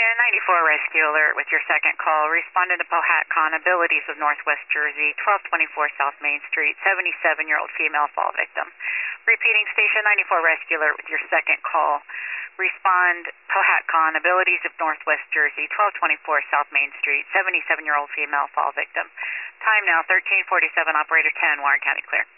Station 94 Rescue Alert with your second call. Responding to Powhatan Abilities of Northwest Jersey, 1224 South Main Street, 77-year-old female fall victim. Repeating, Station 94 Rescue Alert with your second call. Respond Powhatan Abilities of Northwest Jersey, 1224 South Main Street, 77-year-old female fall victim. Time now 13:47. Operator 10, Warren County clear.